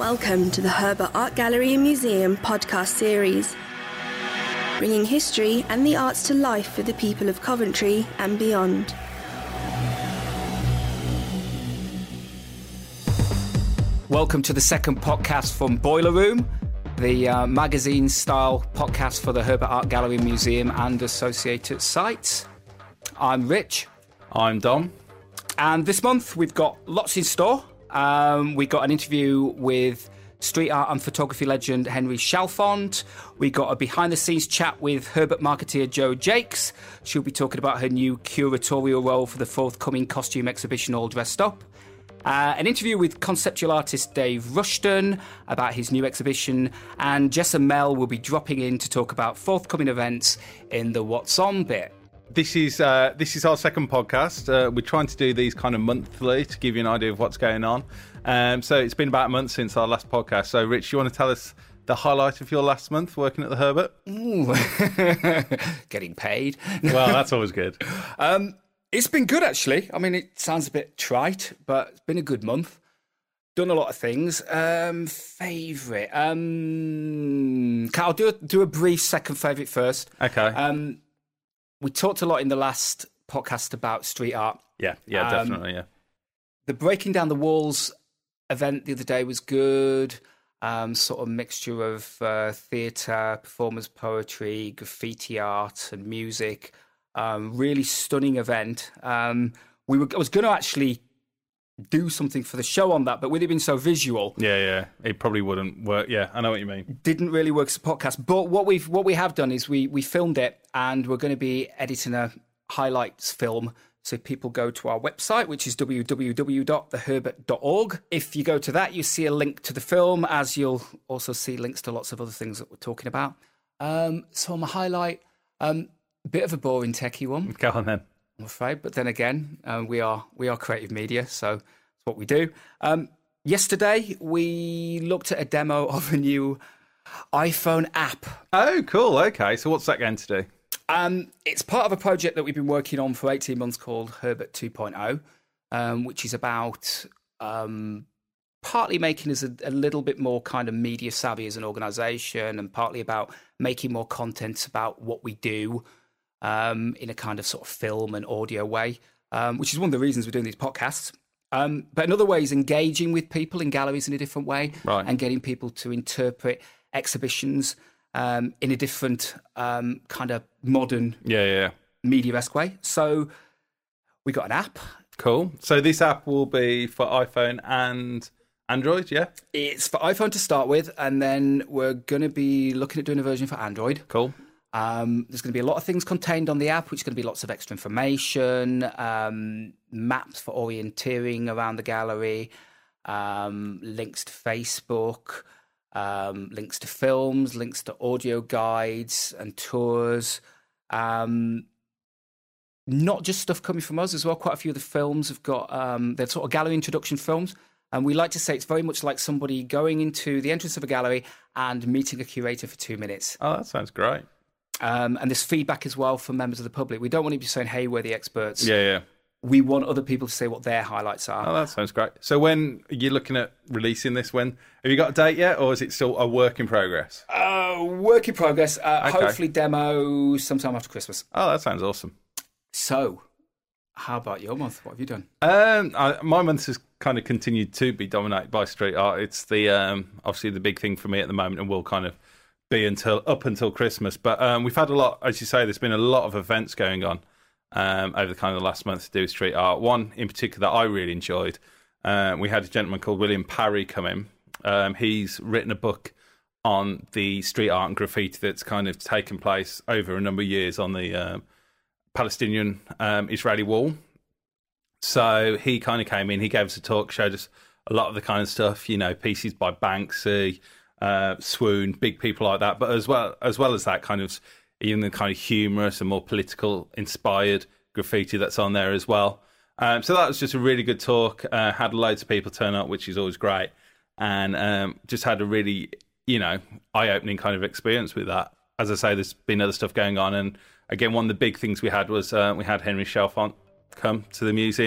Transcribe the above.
Welcome to the Herbert Art Gallery and Museum podcast series, bringing history and the arts to life for the people of Coventry and beyond. Welcome to the second podcast from Boiler Room, the magazine-style podcast for the Herbert Art Gallery and Museum and associated sites. I'm Rich. I'm Dom. And this month we've got lots in store. We got an interview with street art and photography legend Henry Chalfant. We got a behind-the-scenes chat with Herbert marketeer Jo Jakes. She'll be talking about her new curatorial role for the forthcoming costume exhibition All Dressed Up. An interview with conceptual artist Dave Rushton about his new exhibition, and Jess and Mel will be dropping in to talk about forthcoming events in the What's On bit. This is our second podcast. We're trying to do these kind of monthly to give you an idea of what's going on. So it's been about a month since our last podcast. So, Rich, you want to tell us the highlight of your last month working at the Herbert? Ooh. Getting paid. Well, that's always good. It's been good, actually. I mean, it sounds a bit trite, but it's been a good month. Done a lot of things. Favourite? I'll do a brief second favourite first. Okay. We talked a lot in the last podcast about street art. Yeah, definitely, yeah. The Breaking Down the Walls event the other day was good. Sort of mixture of theatre, performance poetry, graffiti art and music. Really stunning event. I was going to actually do something for the show on that, but with it being so visual, yeah, it probably wouldn't work. Yeah, I know what you mean. Didn't really work as a podcast. But what we have done is we filmed it, and we're going to be editing a highlights film. So people go to our website, which is www.theherbert.org. If you go to that, you see a link to the film, as you'll also see links to lots of other things that we're talking about. So my highlight. Bit of a boring techie one. Go on then. I'm afraid, but then again, we are creative media, so it's what we do. Yesterday, we looked at a demo of a new iPhone app. Oh, cool. Okay, so what's that going to do? It's part of a project that we've been working on for 18 months called Herbert 2.0, which is about partly making us a little bit more kind of media savvy as an organisation, and partly about making more content about what we do. In a kind of sort of film and audio way, which is one of the reasons we're doing these podcasts. But another way is engaging with people in galleries in a different way, right, and getting people to interpret exhibitions in a different kind of modern media-esque way. So we got an app. Cool. So this app will be for iPhone and Android, yeah? It's for iPhone to start with, and then we're going to be looking at doing a version for Android. Cool. There's going to be a lot of things contained on the app, which is going to be lots of extra information, maps for orienteering around the gallery, links to Facebook, links to films, links to audio guides and tours. Not just stuff coming from us as well. Quite a few of the films have got they're sort of gallery introduction films. And we like to say it's very much like somebody going into the entrance of a gallery and meeting a curator for 2 minutes. Oh, that sounds great. And there's feedback as well from members of the public. We don't want to be saying, hey, we're the experts. Yeah. We want other people to say what their highlights are. Oh, that sounds great. So when you're looking at releasing this, have you got a date yet, or is it still a work in progress? Work in progress. Okay. Hopefully demo sometime after Christmas. Oh, that sounds awesome. So, how about your month? What have you done? My month has kind of continued to be dominated by street art. It's the obviously the big thing for me at the moment, and will kind of be up until Christmas. But we've had a lot, as you say, there's been a lot of events going on over the kind of the last month to do with street art. One in particular that I really enjoyed. We had a gentleman called William Parry come in. He's written a book on the street art and graffiti that's kind of taken place over a number of years on the Palestinian Israeli wall. So he kind of came in, he gave us a talk, showed us a lot of the kind of stuff, pieces by Banksy, Swoon, big people like that, but as well as that kind of even the kind of humorous and more political inspired graffiti that's on there as well. So that was just a really good talk. Had loads of people turn up, which is always great, and just had a really eye-opening kind of experience with that. As I say, there's been other stuff going on, and again, one of the big things we had was we had Henry Chalfant come to the museum.